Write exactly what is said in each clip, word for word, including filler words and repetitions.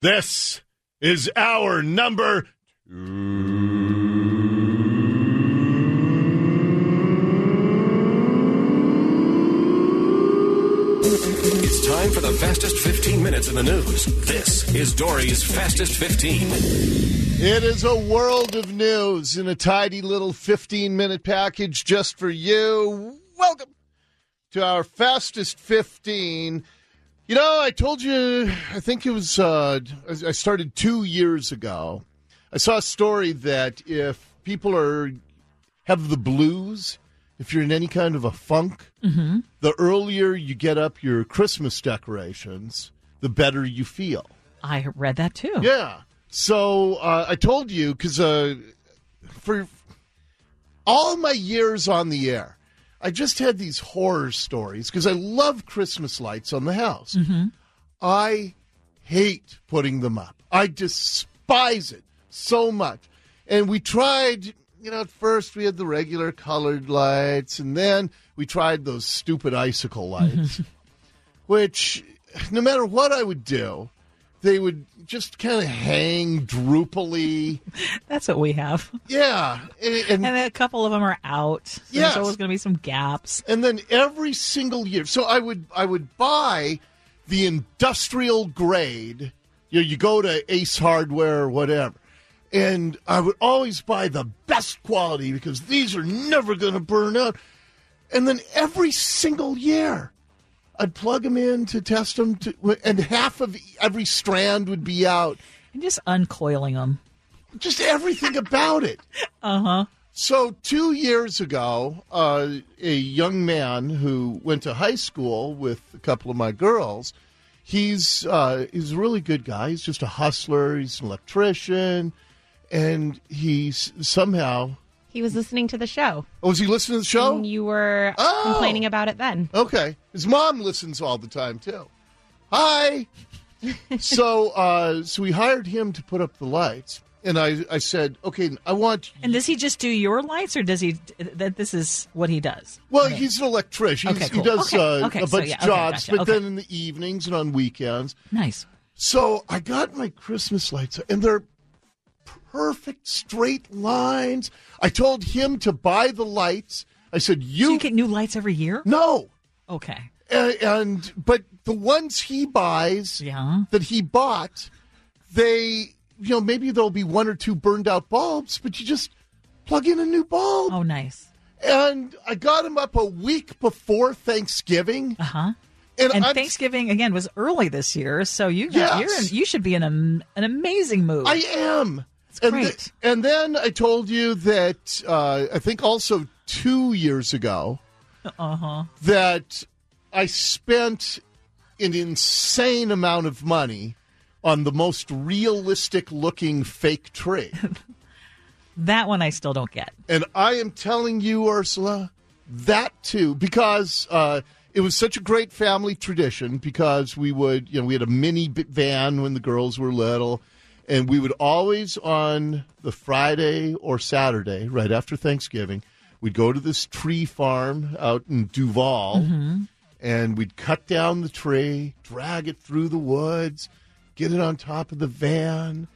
This is our number two. It's time for the fastest fifteen minutes in the news. This is Dory's Fastest fifteen. It is a world of news in a tidy little fifteen-minute package just for you. Welcome to our Fastest fifteen. You know, I told you, I think it was, uh, I started two years ago. I saw a story that if people are have the blues, if you're in any kind of a funk, mm-hmm. the earlier you get up your Christmas decorations, the better you feel. I read that too. Yeah. So uh, I told you, because uh, for all my years on the air, I just had these horror stories because I love Christmas lights on the house. Mm-hmm. I hate putting them up. I despise it so much. And we tried, you know, at first we had the regular colored lights, and then we tried those stupid icicle lights, which no matter what I would do, they would just kind of hang droopily. That's what we have. Yeah. And, and a couple of them are out. So yes. There's always going to be some gaps. And then every single year, so I would I would buy the industrial grade. You know, you go to Ace Hardware or whatever, and I would always buy the best quality because these are never going to burn out. And then every single year, I'd plug them in to test them, to, and half of every strand would be out. And just uncoiling them. Just everything about it. Uh-huh. So two years ago, uh, a young man who went to high school with a couple of my girls, he's, uh, he's a really good guy. He's just a hustler. He's an electrician. And he's somehow... He was listening to the show. Oh, was he listening to the show? And you were oh. complaining about it then. Okay. His mom listens all the time, too. Hi. so uh, so we hired him to put up the lights. And I, I said, okay, I want... And does he just do your lights, or does he... That this is what he does? Well, okay. he's an electrician. Okay, cool. He does okay. Uh, okay. a bunch so, yeah. of jobs, okay, gotcha. but okay. then in the evenings and on weekends. Nice. So I got my Christmas lights, and they're perfect straight lines. I told him to buy the lights. I said, "You, so you get new lights every year?" No. Okay. Uh, and but the ones he buys, yeah. that he bought, they, you know, maybe there'll be one or two burned out bulbs, but you just plug in a new bulb. Oh, nice. And I got him up a week before Thanksgiving. Uh huh. And, and I'm, Thanksgiving again was early this year, so you got, yes. you're in, you should be in a, an amazing mood. I am. It's and great. Th- and then I told you that uh, I think also two years ago uh-huh. that I spent an insane amount of money on the most realistic looking fake tree. That one I still don't get. And I am telling you, Ursula, that too, because uh, it was such a great family tradition, because we would, you know, we had a mini van when the girls were little, and we would always on the Friday or Saturday, right after Thanksgiving, we'd go to this tree farm out in Duval, mm-hmm. and we'd cut down the tree, drag it through the woods, get it on top of the van.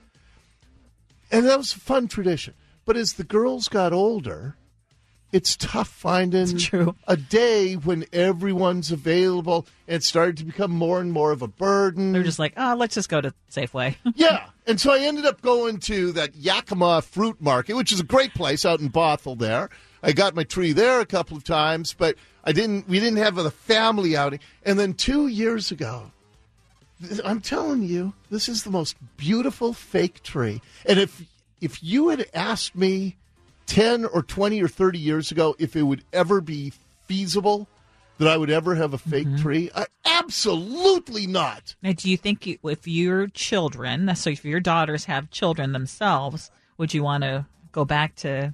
And that was a fun tradition. But as the girls got older, it's tough finding it's true. a day when everyone's available, and it started to become more and more of a burden. They're just like, oh, let's just go to Safeway. Yeah. And so I ended up going to that Yakima Fruit Market, which is a great place out in Bothell there. I got my tree there a couple of times, but I didn't. we didn't have a family outing. And then two years ago, I'm telling you, this is the most beautiful fake tree. And if if you had asked me ten or twenty or thirty years ago if it would ever be feasible that I would ever have a fake mm-hmm. tree, I, absolutely not. Now, do you think you, if your children, so if your daughters have children themselves, would you want to go back to...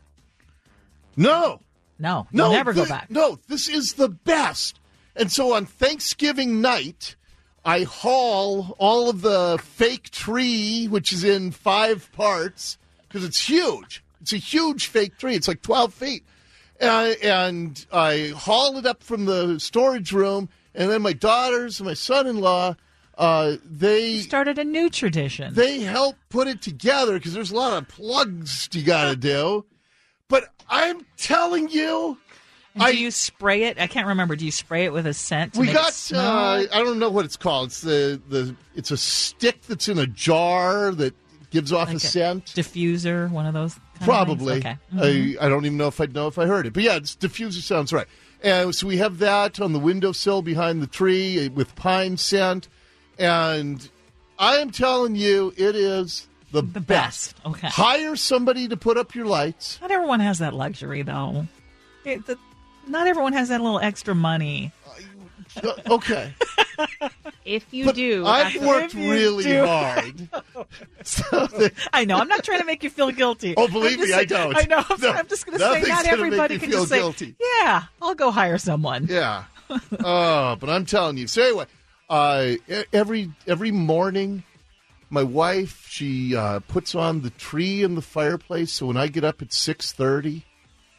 No. No, no, you'll never th- go back. No, this is the best. And so on Thanksgiving night, I haul all of the fake tree, which is in five parts, because it's huge. It's a huge fake tree. It's like twelve feet. Uh, and I haul it up from the storage room, and then my daughters and my son-in-law Uh, they Started a new tradition. they help put it together because there's a lot of plugs you got to do. But I'm telling you, And I do you spray it? I can't remember. Do you spray it with a scent? To we make it got. smell? Uh, I don't know what it's called. It's the the. It's a stick that's in a jar that gives off Like a scent. diffuser, one of those. Kind of Probably. things? Okay. I, I don't even know if I'd know if I heard it. But yeah, it's diffuser sounds right. And so we have that on the windowsill behind the tree with pine scent. And I am telling you, it is the, The best. Okay. Hire somebody to put up your lights. Not everyone has that luxury, though. It, the, not everyone has that little extra money. Uh, okay. If you But do, I've that's worked If you really do. hard. So that- I know. I'm not trying to make you feel guilty. Oh, believe I'm just me, I saying- don't. I know. I'm, No, I'm just going to say nothing's not gonna make everybody me can feel just say, guilty. yeah, I'll go hire someone. Yeah. Oh, but I'm telling you. So anyway, uh, e- every every morning, my wife she uh, puts on the tree in the fireplace. So when I get up at six thirty,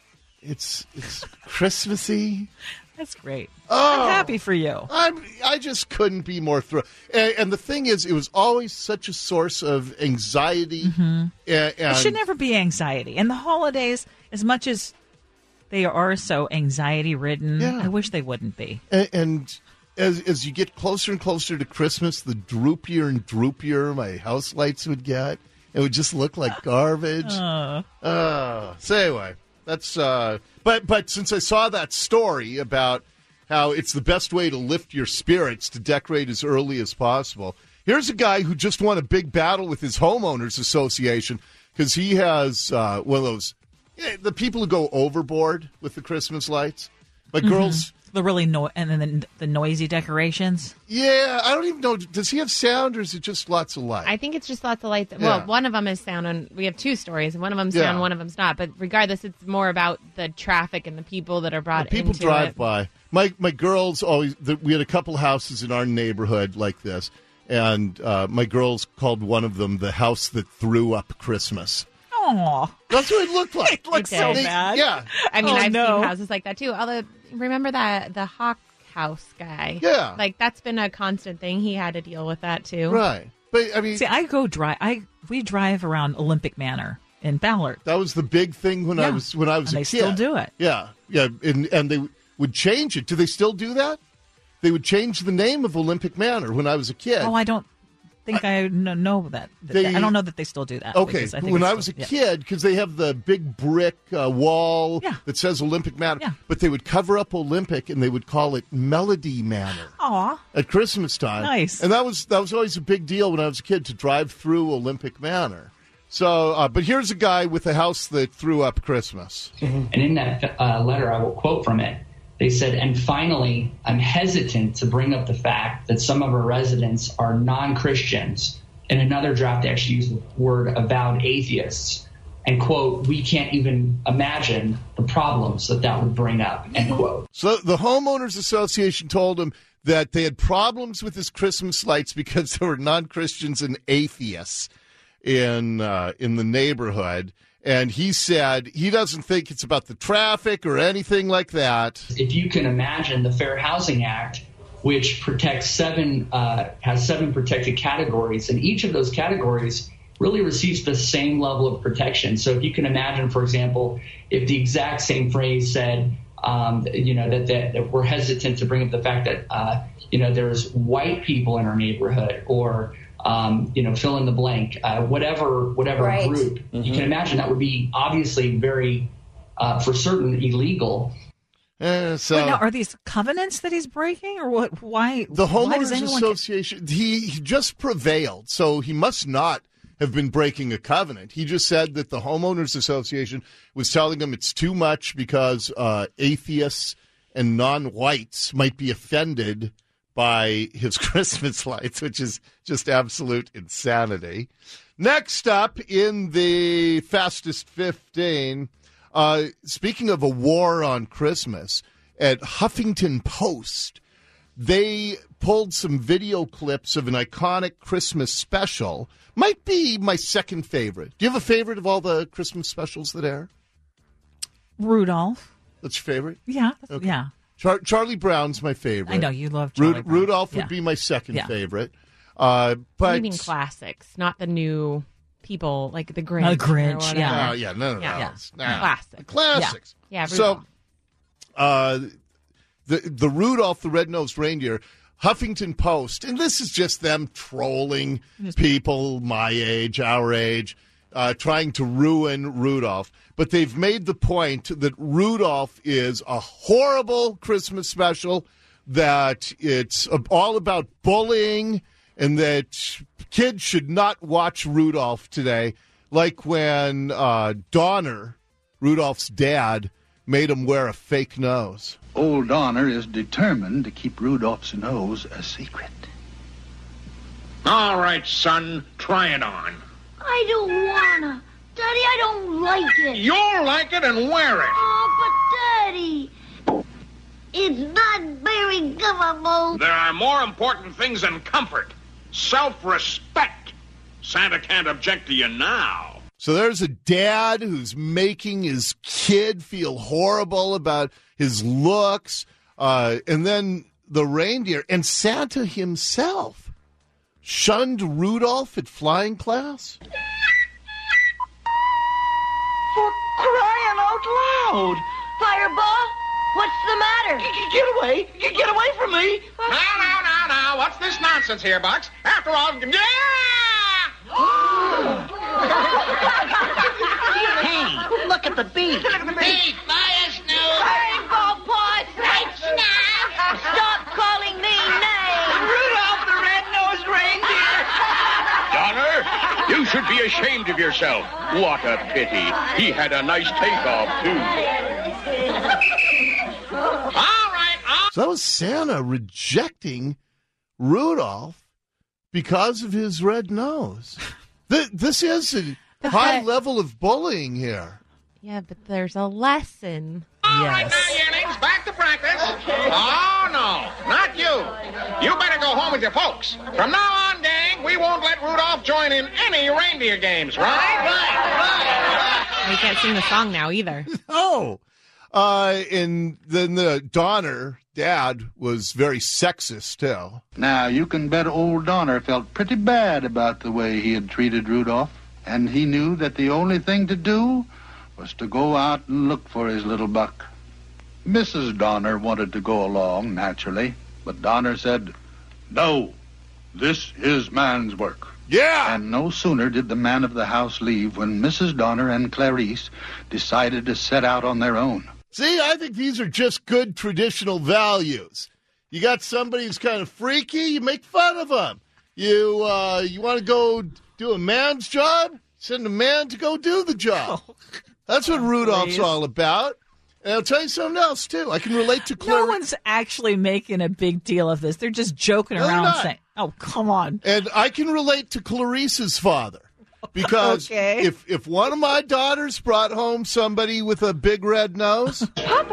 it's it's Christmassy. That's great. Oh. I'm happy for you. I'm I just couldn't be more thrilled. And, and the thing is, it was always such a source of anxiety. Mm-hmm. And, It should never be anxiety. And the holidays, as much as they are so anxiety ridden, Yeah. I wish they wouldn't be. And, and as as you get closer and closer to Christmas, the droopier and droopier my house lights would get. It would just look like garbage. Uh, Uh, so anyway, that's. Uh, but but since I saw that story about how it's the best way to lift your spirits to decorate as early as possible, here's a guy who just won a big battle with his homeowners association because he has uh, one of those. Yeah, the people who go overboard with the Christmas lights. My girls. the really no- and then the, the noisy decorations. Yeah, I don't even know. Does he have sound or is it just lots of light? I think it's just lots of lights. Yeah. Well, one of them is sound, and we have two stories. One of them's Yeah. sound, one of them's not. But regardless, it's more about the traffic and the people that are brought People into drive it. by. My my girls always. The, we had a couple houses in our neighborhood like this, and uh, my girls called one of them the house that threw up Christmas. Aw. That's what it looked like. It looks It so did. bad. Yeah, I mean, Oh, I've no. seen houses like that too. Although, remember that the Hawk House guy? Yeah. like that's been a constant thing. He had to deal with that too. right. But I mean, See, I go drive. I we drive around Olympic Manor in Ballard. that was the big thing when I Yeah. was when I was And a they kid. still do it. Yeah, yeah, and and they would change it. Do they still do that? They would change the name of Olympic Manor when I was a kid. Oh, I don't think I, know, know that. They- I don't know that they still do that. Okay, because I think when it's I was a still- yeah. kid, because they have the big brick uh, wall Yeah. that says Olympic Manor, Yeah. but they would cover up Olympic and they would call it Melody Manor Aw. at Christmas time. Nice. And that was that was always a big deal when I was a kid to drive through Olympic Manor. So, uh, but here's a guy with a house that threw up Christmas. And in that uh, letter, I will quote from it. They said, and finally, I'm hesitant to bring up the fact that some of our residents are non-Christians. In another draft, they actually used the word avowed atheists. And, quote, we can't even imagine the problems that that would bring up, end quote. So the homeowners association told him that they had problems with his Christmas lights because there were non-Christians and atheists in uh, in the neighborhood. And he said he doesn't think it's about the traffic or anything like that. If you can imagine the Fair Housing Act, which protects seven, uh, has seven protected categories, and each of those categories really receives the same level of protection. So if you can imagine, for example, if the exact same phrase said, um, you know, that, that, that we're hesitant to bring up the fact that, uh, you know, there's white people in our neighborhood, or Um, you know, fill in the blank, uh, whatever, whatever Right. group. You can imagine that would be obviously very, uh, for certain, illegal. Eh, so Wait, now, are these covenants that he's breaking, or what? Why? the why does homeowners anyone association, he, he just prevailed. So he must not have been breaking a covenant. He just said that the homeowners association was telling him it's too much because uh, atheists and non-whites might be offended by his Christmas lights, which is just absolute insanity. Next up in the Fastest fifteen, uh, speaking of a war on Christmas, at Huffington Post, they pulled some video clips of an iconic Christmas special. Might be my second favorite. Do you have a favorite of all the Christmas specials that air? Rudolph? That's your favorite? Yeah, Okay. yeah. Char- Charlie Brown's my favorite. I know you love Ru- Charlie Brown. Rudolph would Yeah. be my second Yeah. favorite. Uh, but I mean classics, not the new people like the Grinch. The Grinch, or whatever. yeah. uh, yeah, none of Yeah. those. Yeah. Nah. Classic. The classics. Yeah, So, Rudolph. uh, the the Rudolph the Red-Nosed Reindeer, Huffington Post, and this is just them trolling people my age, our age, uh, trying to ruin Rudolph. But they've made the point that Rudolph is a horrible Christmas special, that it's all about bullying, and that kids should not watch Rudolph today, like when uh, Donner, Rudolph's dad, made him wear a fake nose. Old Donner is determined to keep Rudolph's nose a secret. All right, son, try it on. I don't wanna. Daddy, I don't like it. You'll like it and wear it. Oh, but Daddy, it's not very comfortable. There are more important things than comfort. Self-respect. Santa can't object to you now. So there's a dad who's making his kid feel horrible about his looks, uh, and then the reindeer and Santa himself shunned Rudolph at flying class. For crying out loud. Fireball, what's the matter? Get away. Get away from me. Now, now, now, now. What's this nonsense here, Bucks? After all, yeah! Hey, look at the beak. Hey, fire snow! Fireball paws. Right now. Stop calling me names. Rudolph the Red-Nosed Reindeer. Donner, you should be ashamed of yourself. What a pity. He had a nice takeoff, too. All right, all So that was Santa rejecting Rudolph because of his red nose. Th- This is a But high that- level of bullying here. Yeah, but there's a lesson. All right Yes. now, yearlings, back to practice. Oh, no, not you. You better go home with your folks. From now on, gang, we won't let Rudolph join in any reindeer games, right? Right, You can't sing the song now either. Oh, uh, and then the Donner dad was very sexist too. Now, you can bet old Donner felt pretty bad about the way he had treated Rudolph, and he knew that the only thing to do was to go out and look for his little buck. Missus Donner wanted to go along, naturally, but Donner said, "No, this is man's work." Yeah. And no sooner did the man of the house leave when Missus Donner and Clarice decided to set out on their own. See, I think these are just good traditional values. You got somebody who's kind of freaky, you make fun of them. You uh, you want to go do a man's job? Send a man to go do the job. That's what Rudolph's please. all about. And I'll tell you something else, too. I can relate to No Clarice. one's actually making a big deal of this. They're just joking No, they're around not. saying, oh, come on. And I can relate to Clarice's father. Because Okay. if, if one of my daughters brought home somebody with a big red nose,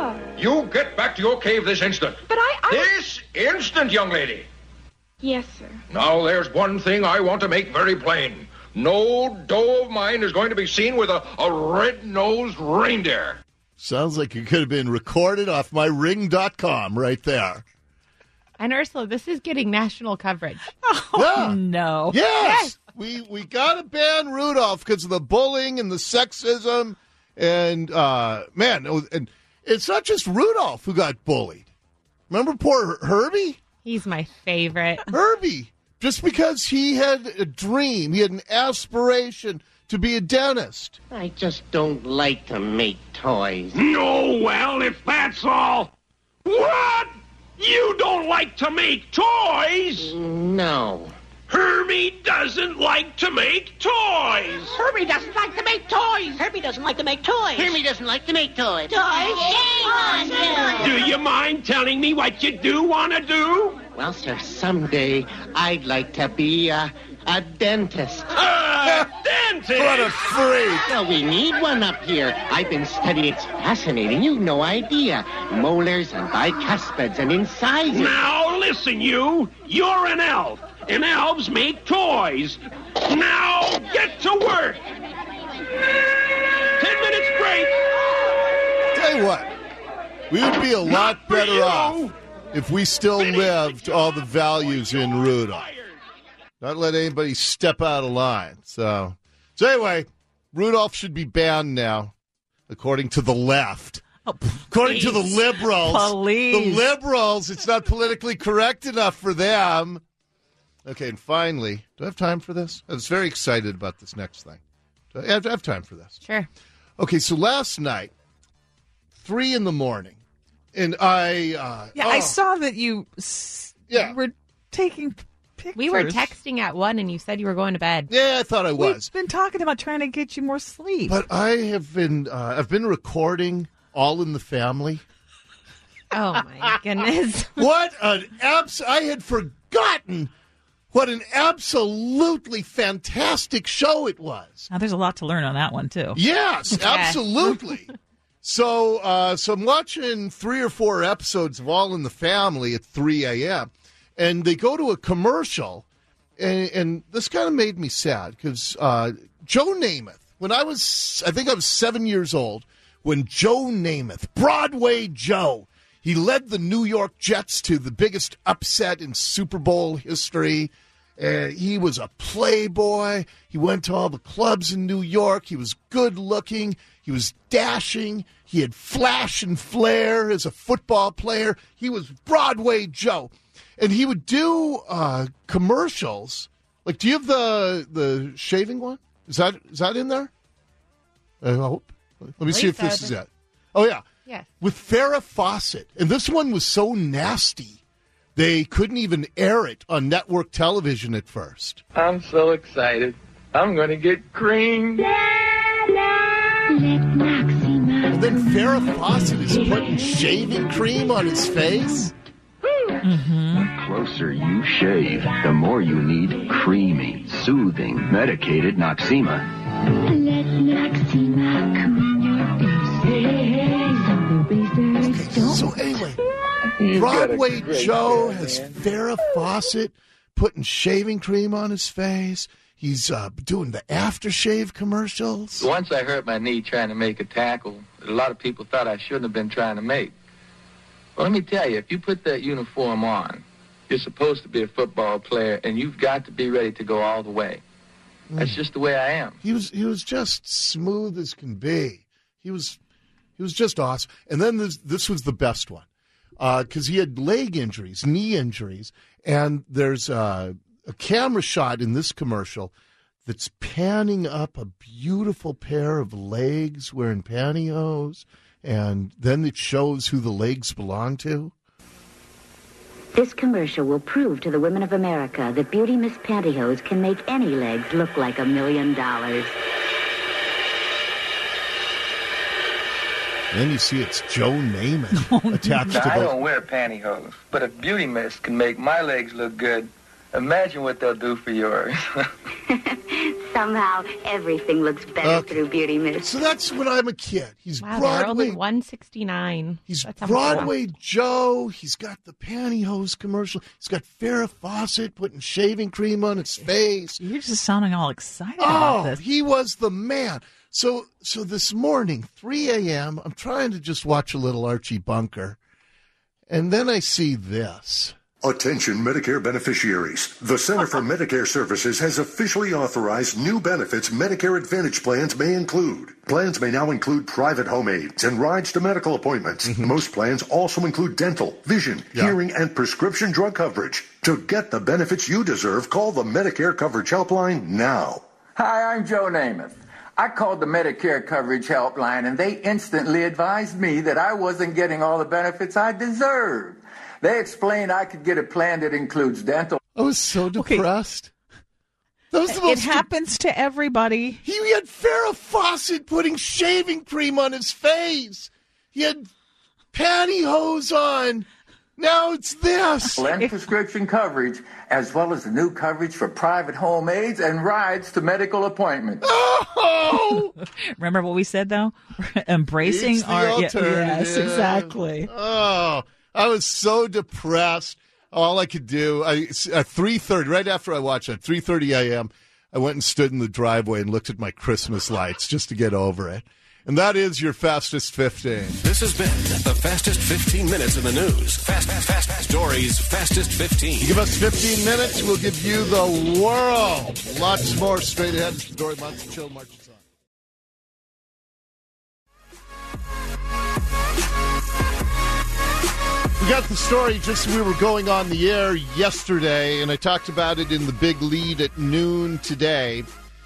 You get back to your cave this instant. But I, I... This instant, young lady. Yes, sir. Now, there's one thing I want to make very plain. No doe of mine is going to be seen with a, a red-nosed reindeer. sounds like it could have been recorded off my ring dot com right there. And Ursula, this is getting national coverage. Yeah. No. Yes. We we got to ban Rudolph because of the bullying and the sexism. And, uh, man, and it's not just Rudolph who got bullied. Remember poor Herbie? He's my favorite. Herbie. Just because he had a dream, he had an aspiration to be a dentist. I just don't like to make toys. No, well, if that's all. What? You don't like to make toys? No. Herbie doesn't like to make toys. Herbie doesn't like to make toys. Herbie doesn't like to make toys. Herbie doesn't like to make toys. Toys? Shame on you. Do you mind telling me what you do want to do? Well, sir, someday I'd like to be a, a dentist. Uh, dentist! What a freak. Well, we need one up here. I've been studying. It's fascinating. You've no idea. Molars and bicuspids and incisors. Now, listen, you. You're an elf, and elves make toys. Now, get to work. Ten minutes break. Tell you what, we would be a lot for better you. off if we still lived all the values in Rudolph. Not let anybody step out of line. So, so anyway, Rudolph should be banned now, according to the left. Oh, according to the liberals. Please. The liberals, it's not politically correct enough for them. Okay, and finally, do I have time for this? I was very excited about this next thing. Do I have, I have time for this? Sure. Okay, so last night, three in the morning, and I... Uh, Yeah, oh, I saw that you, s- Yeah. you were taking pictures. We were texting at one, and you said you were going to bed. Yeah, I thought I was. We've been talking about trying to get you more sleep. But I have been, uh, I've been recording All in the Family. Oh, my goodness. What an abs! I had forgotten what an absolutely fantastic show it was. Now, there's a lot to learn on that one, too. Yes, absolutely. so, uh, so I'm watching three or four episodes of All in the Family at three a.m., and they go to a commercial, and, and this kind of made me sad because uh, Joe Namath, when I was, I think I was seven years old, when Joe Namath, Broadway Joe, he led the New York Jets to the biggest upset in Super Bowl history. Uh, he was a playboy. He went to all the clubs in New York. He was good looking. He was dashing. He had flash and flair as a football player. He was Broadway Joe. And he would do uh, commercials. Like, do you have the the shaving one? Is that is that in there? I hope. Let me see if this is it. Oh, yeah. Yes. With Farrah Fawcett. And this one was so nasty, they couldn't even air it on network television at first. I'm so excited. I'm going to get cream. And then Farrah Fawcett is putting shaving cream on his face. Mm-hmm. The closer you shave, the more you need creamy, soothing, medicated Noxema. Let Noxema cool your face. Okay, so anyway, Broadway Joe has Farrah Fawcett putting shaving cream on his face. He's uh, doing the aftershave commercials. Once I hurt my knee trying to make a tackle that a lot of people thought I shouldn't have been trying to make. Well, let me tell you, if you put that uniform on, you're supposed to be a football player, and you've got to be ready to go all the way. That's just the way I am. He was he was just smooth as can be. He was he was just awesome. And then this this was the best one because uh, he had leg injuries, knee injuries, and there's uh, a camera shot in this commercial that's panning up a beautiful pair of legs wearing pantyhose. And then it shows who the legs belong to. This commercial will prove to the women of America that Beauty Miss Pantyhose can make any legs look like a million dollars. Then you see it's Joe Namath attached now, to the... I don't wear pantyhose, but if Beauty Miss can make my legs look good, imagine what they'll do for yours. Somehow, everything looks better Okay. through Beauty Miss. So that's when I'm a kid. He's Wow, they're Broadway. only one sixty-nine. He's That's how much- Broadway Joe. He's got the pantyhose commercial. He's got Farrah Fawcett putting shaving cream on his face. You're just sounding all excited Oh, about this. he was the man. So, so this morning, three a.m., I'm trying to just watch a little Archie Bunker, and then I see this. Attention Medicare beneficiaries. The Center for Medicare Services has officially authorized new benefits Medicare Advantage plans may include. Plans may now include private home aids and rides to medical appointments. Mm-hmm. Most plans also include dental, vision, yeah. hearing, and prescription drug coverage. To get the benefits you deserve, call the Medicare Coverage Helpline now. Hi, I'm Joe Namath. I called the Medicare Coverage Helpline, and they instantly advised me that I wasn't getting all the benefits I deserved. They explained I could get a plan that includes dental. I was so depressed. Okay. That was the it most happens to everybody. He had Farrah Fawcett putting shaving cream on his face. He had pantyhose on. Now it's this. And prescription coverage, as well as the new coverage for private home aids and rides to medical appointments. Oh! Remember what we said, though? Embracing It's the our... alternative. Yes, exactly. Oh, I was so depressed. All I could do, I, at three thirty, right after I watched it, three thirty a.m., I went and stood in the driveway and looked at my Christmas lights just to get over it. And that is your Fastest fifteen. This has been the Fastest fifteen minutes in the news. Fast, fast, fast, fast. Dory's Fastest fifteen. You give us fifteen minutes, we'll give you the world. Lots more straight ahead. It's the Dory Monson Show. Marches on. We got the story just as we were going on the air yesterday, and I talked about it in the big lead at noon today,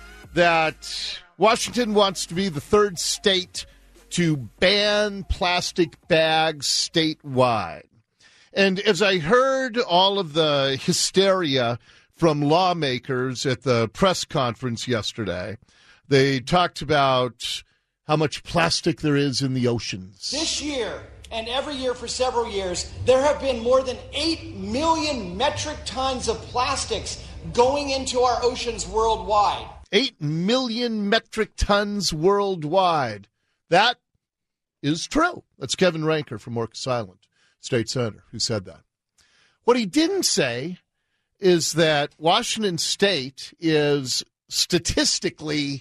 that Washington wants to be the third state to ban plastic bags statewide. And as I heard all of the hysteria from lawmakers at the press conference yesterday, they talked about how much plastic there is in the oceans. This year, and every year for several years, there have been more than eight million metric tons of plastics going into our oceans worldwide. eight million metric tons worldwide. That is true. That's Kevin Ranker from Orcas Island State Senator who said that. What he didn't say is that Washington State is statistically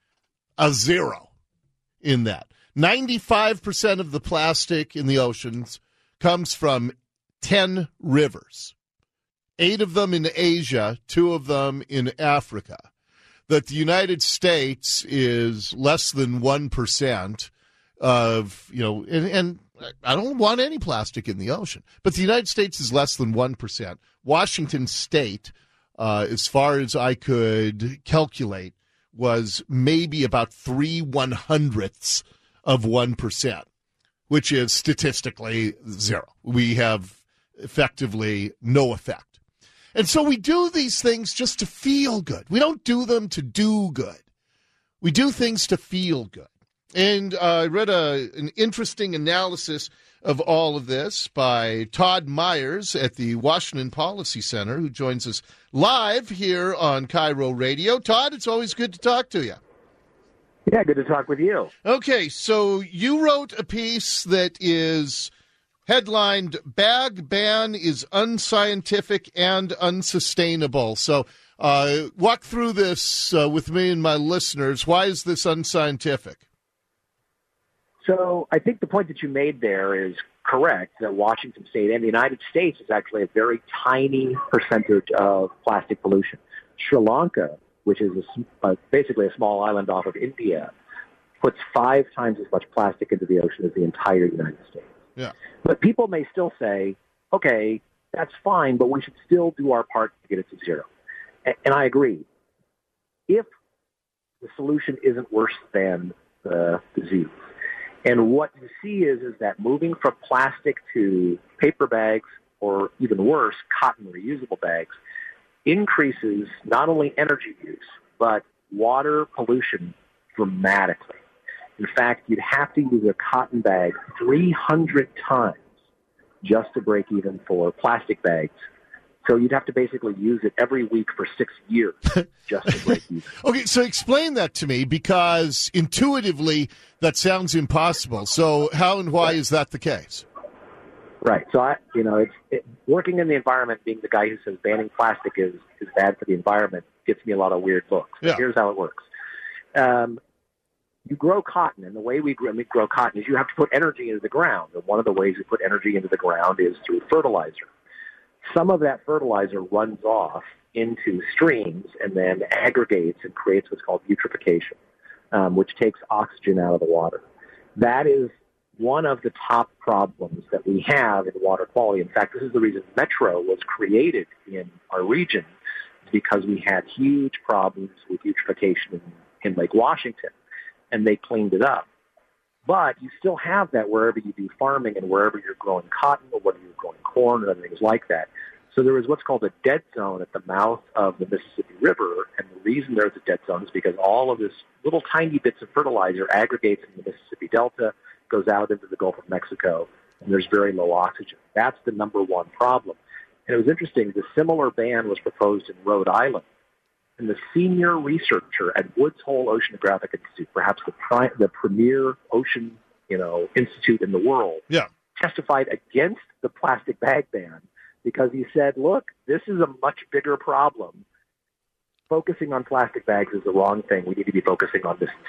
a zero in that. ninety-five percent of the plastic in the oceans comes from ten rivers, eight of them in Asia, two of them in Africa. That the United States is less than one percent of, you know, and, and I don't want any plastic in the ocean, but the United States is less than one percent. Washington State, uh, as far as I could calculate, was maybe about three one-hundredths of one percent, which is statistically zero. We have effectively no effect. And so we do these things just to feel good. We don't do them to do good. We do things to feel good. And uh, I read a, an interesting analysis of all of this by Todd Myers at the Washington Policy Center, who joins us live here on Cairo Radio. Todd, it's always good to talk to you. Yeah, good to talk with you. Okay, so you wrote a piece that is headlined, Bag Ban is Unscientific and Unsustainable. So uh, walk through this uh, with me and my listeners. Why is this unscientific? So I think the point that you made there is correct, that Washington State and the United States is actually a very tiny percentage of plastic pollution. Sri Lanka, which is a, uh, basically a small island off of India, puts five times as much plastic into the ocean as the entire United States. Yeah. But people may still say, okay, that's fine, but we should still do our part to get it to zero. And, and I agree. If the solution isn't worse than the disease, and what you see is, is that moving from plastic to paper bags, or even worse, cotton reusable bags, increases not only energy use, but water pollution dramatically. In fact, you'd have to use a cotton bag three hundred times just to break even for plastic bags. So you'd have to basically use it every week for six years just to break even. Okay, so explain that to me, because intuitively that sounds impossible. So how and why is that the case? Right. So, I, you know, it's it, working in the environment, being the guy who says banning plastic is, is bad for the environment gets me a lot of weird looks. Yeah. Here's how it works. Um, you grow cotton, and the way we grow, we grow cotton is you have to put energy into the ground. And one of the ways we put energy into the ground is through fertilizer. Some of that fertilizer runs off into streams and then aggregates and creates what's called eutrophication, um, which takes oxygen out of the water. That is one of the top problems that we have in water quality. In fact, this is the reason Metro was created in our region, because we had huge problems with eutrophication in, in Lake Washington, and they cleaned it up. But you still have that wherever you do farming and wherever you're growing cotton or whether you're growing corn or things like that. So there is what's called a dead zone at the mouth of the Mississippi River, and the reason there's a dead zone is because all of this little tiny bits of fertilizer aggregates in the Mississippi Delta, goes out into the Gulf of Mexico, and there's very low oxygen. That's the number one problem. And it was interesting, the similar ban was proposed in Rhode Island. And the senior researcher at Woods Hole Oceanographic Institute, perhaps the, pri- the premier ocean, you know, institute in the world, yeah. testified against the plastic bag ban because he said, look, this is a much bigger problem. Focusing on plastic bags is the wrong thing. We need to be focusing on this instead.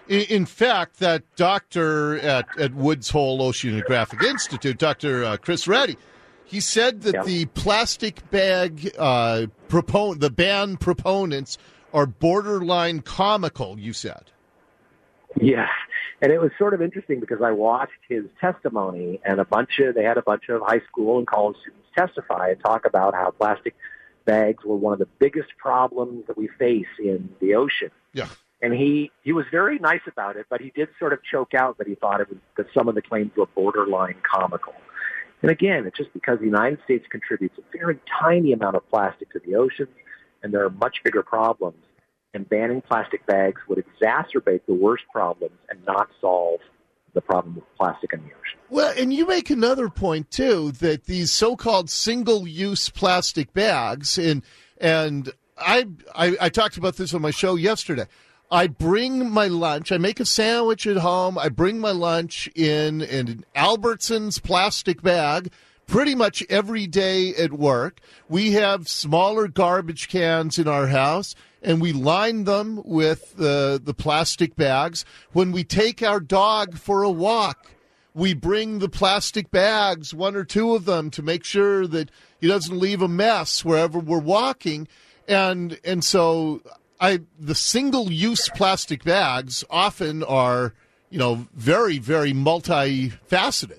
In, in fact, that doctor at, at Woods Hole Oceanographic Institute, Doctor Uh, Chris Reddy, he said that Yeah. the plastic bag uh, propon- the ban proponents are borderline comical, you said. Yeah. And it was sort of interesting because I watched his testimony, and a bunch of they had a bunch of high school and college students testify and talk about how plastic bags were one of the biggest problems that we face in the ocean. Yeah. And he, he was very nice about it, but he did sort of choke out that he thought it was that some of the claims were borderline comical. And again, it's just because the United States contributes a very tiny amount of plastic to the oceans, and there are much bigger problems. And banning plastic bags would exacerbate the worst problems and not solve the problem with plastic in the ocean. Well, and you make another point, too, that these so-called single-use plastic bags, and and I, I I talked about this on my show yesterday. I bring my lunch, I make a sandwich at home, I bring my lunch in, in an Albertsons plastic bag pretty much every day at work. We have smaller garbage cans in our house, and we line them with uh, the plastic bags. When we take our dog for a walk, we bring the plastic bags, one or two of them, to make sure that he doesn't leave a mess wherever we're walking. And and so I the single-use plastic bags often are, you know, very, very multifaceted.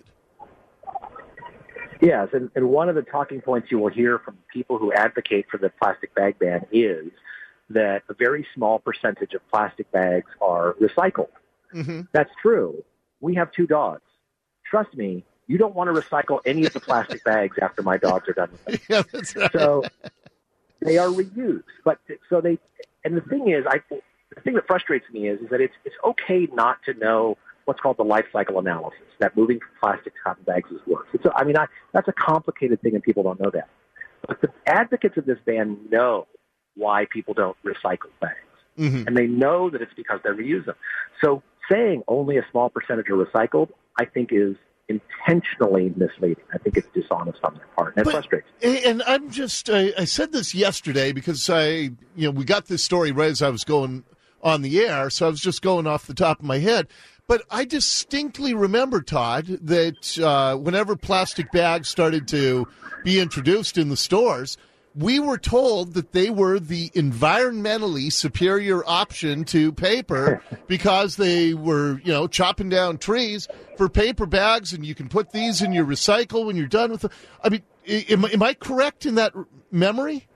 Yes, and, and one of the talking points you will hear from people who advocate for the plastic bag ban is that a very small percentage of plastic bags are recycled. Mm-hmm. That's true. We have two dogs. Trust me, you don't want to recycle any of the plastic bags after my dogs are done with them. Yeah, that's right. So they are reused. But so they, and the thing is, I the thing that frustrates me is, is that it's it's okay not to know what's called the life cycle analysis, that moving from plastic to cotton bags is works. It's a, I mean, I, that's a complicated thing, and people don't know that. But the advocates of this ban know why people don't recycle bags. Mm-hmm. And they know that it's because they reuse them. So saying only a small percentage are recycled, I think is intentionally misleading. I think it's dishonest on their part, and But- it frustrates. And I'm just, I, I said this yesterday because I, you know, we got this story right as I was going on the air, so I was just going off the top of my head. But I distinctly remember, Todd, that uh, whenever plastic bags started to be introduced in the stores, we were told that they were the environmentally superior option to paper because they were, you know, chopping down trees for paper bags, and you can put these in your recycle when you're done with them. I mean, i- am, am I correct in that r- memory?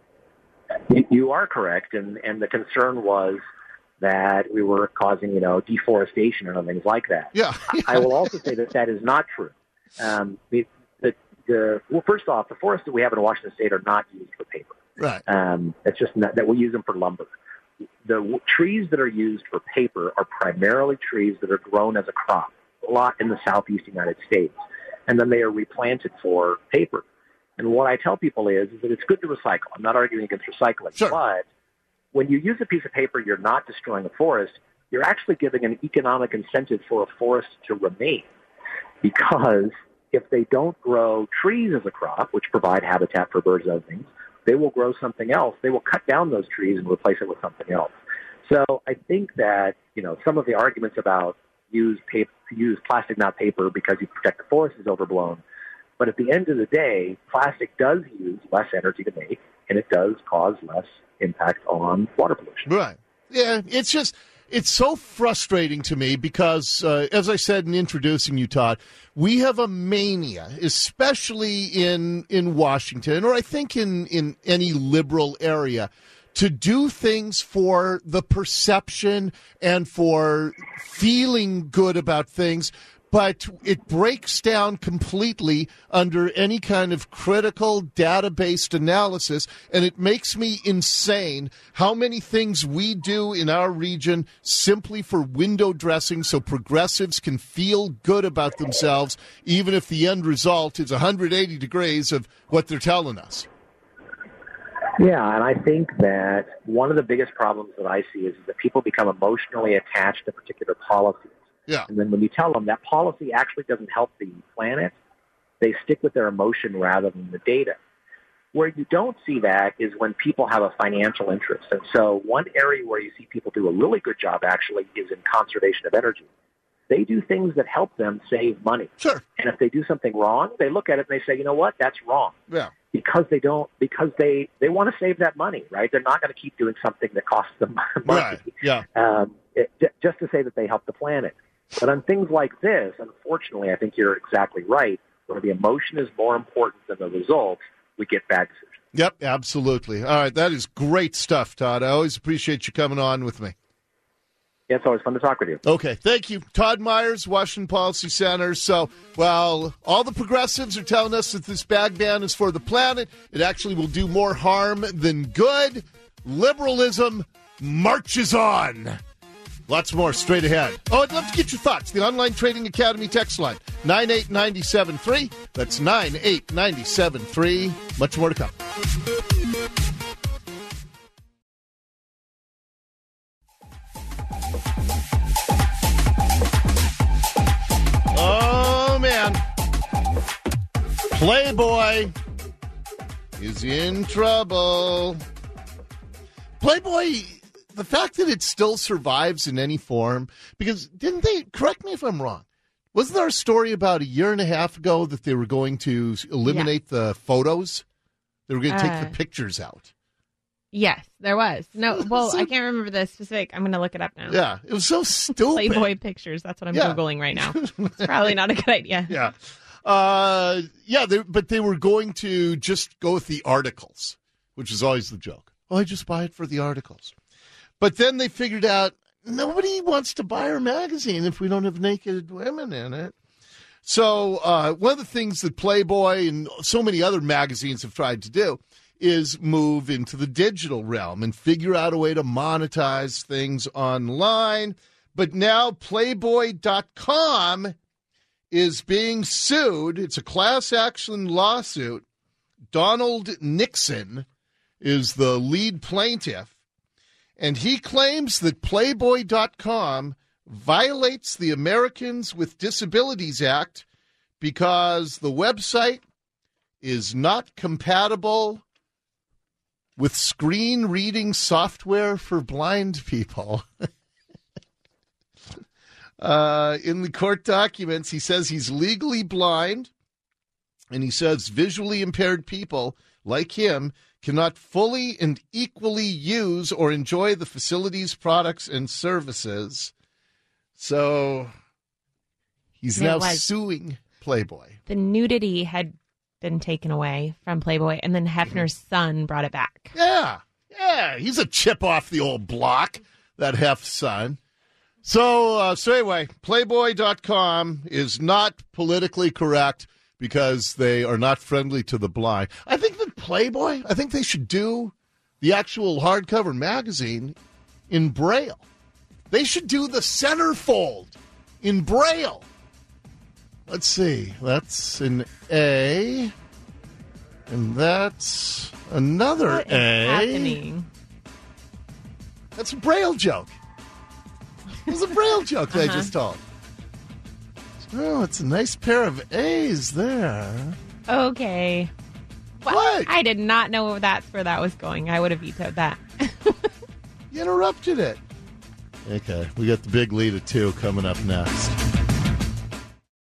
You, you are correct, and, and the concern was that we were causing, you know, deforestation and things like that. Yeah. I will also say that that is not true. Um, the, the, the, well, first off, the forests that we have in Washington State are not used for paper. Right. Um, it's just not, that we use them for lumber. The w- trees that are used for paper are primarily trees that are grown as a crop, a lot in the southeast United States, and then they are replanted for paper. And what I tell people is, is that it's good to recycle. I'm not arguing against recycling, Sure. but when you use a piece of paper, you're not destroying a forest. You're actually giving an economic incentive for a forest to remain, because if they don't grow trees as a crop, which provide habitat for birds and other things, they will grow something else. They will cut down those trees and replace it with something else. So I think that, you know, some of the arguments about use paper, use plastic, not paper, because you protect the forest is overblown. But at the end of the day, plastic does use less energy to make, and it does cause less impact on water pollution. Right. Yeah, it's just, it's so frustrating to me because, uh, as I said in introducing you, Todd, we have a mania, especially in, in Washington, or I think in, in any liberal area, to do things for the perception and for feeling good about things. But it breaks down completely under any kind of critical data-based analysis, and it makes me insane how many things we do in our region simply for window dressing so progressives can feel good about themselves, even if the end result is one hundred eighty degrees of what they're telling us. Yeah, and I think that one of the biggest problems that I see is that people become emotionally attached to particular policies. Yeah. And then when you tell them that policy actually doesn't help the planet, they stick with their emotion rather than the data. Where you don't see that is when people have a financial interest. And so one area where you see people do a really good job actually is in conservation of energy. They do things that help them save money. Sure. And if they do something wrong, they look at it and they say, you know what, that's wrong. Yeah. Because they don't, because they, they want to save that money, right? They're not going to keep doing something that costs them money. Right. Yeah. Um, it, just to say that they help the planet. But on things like this, unfortunately, I think you're exactly right. Where the emotion is more important than the results, we get bad decisions. Yep, absolutely. All right, that is great stuff, Todd. I always appreciate you coming on with me. Yeah, it's always fun to talk with you. Okay, thank you. Todd Myers, Washington Policy Center. So, well, all the progressives are telling us that this bag ban is for the planet. It actually will do more harm than good. Liberalism marches on. Lots more straight ahead. Oh, I'd love to get your thoughts. The Online Trading Academy text line, nine eight nine seven three. That's nine eight nine seven three. Much more to come. Oh, man. Playboy is in trouble. Playboy... The fact that it still survives in any form, because didn't they, correct me if I'm wrong, wasn't there a story about a year and a half ago that they were going to eliminate yeah. the photos? They were going to take uh, the pictures out. Yes, there was. No, well, so, I can't remember the specific. I'm going to look it up now. Yeah, it was so stupid. Playboy pictures, that's what I'm yeah. Googling right now. It's probably not a good idea. Yeah. Uh, yeah, they, but they were going to just go with the articles, which is always the joke. Oh, I just buy it for the articles. But then they figured out nobody wants to buy our magazine if we don't have naked women in it. So uh, one of the things that Playboy and so many other magazines have tried to do is move into the digital realm and figure out a way to monetize things online. But now Playboy dot com is being sued. It's a class action lawsuit. Donald Nixon is the lead plaintiff. And he claims that Playboy dot com violates the Americans with Disabilities Act because the website is not compatible with screen reading software for blind people. uh, in the court documents, he says he's legally blind, and he says visually impaired people like him cannot fully and equally use or enjoy the facilities, products, and services. So he's now suing Playboy. The nudity had been taken away from Playboy, and then Hefner's son brought it back. Yeah, yeah, he's a chip off the old block, that Hef son. So, uh, so anyway, Playboy dot com is not politically correct because they are not friendly to the blind. I think that Playboy, I think they should do the actual hardcover magazine in Braille. They should do the centerfold in Braille. Let's see. That's an A. And that's another what is A. happening? That's a Braille joke. It was a Braille joke uh-huh. they just told. Oh, it's a nice pair of A's there. Okay. Well, what? I did not know that's where that was going. I would have vetoed that. You interrupted it. Okay, we got the big lead at two coming up next.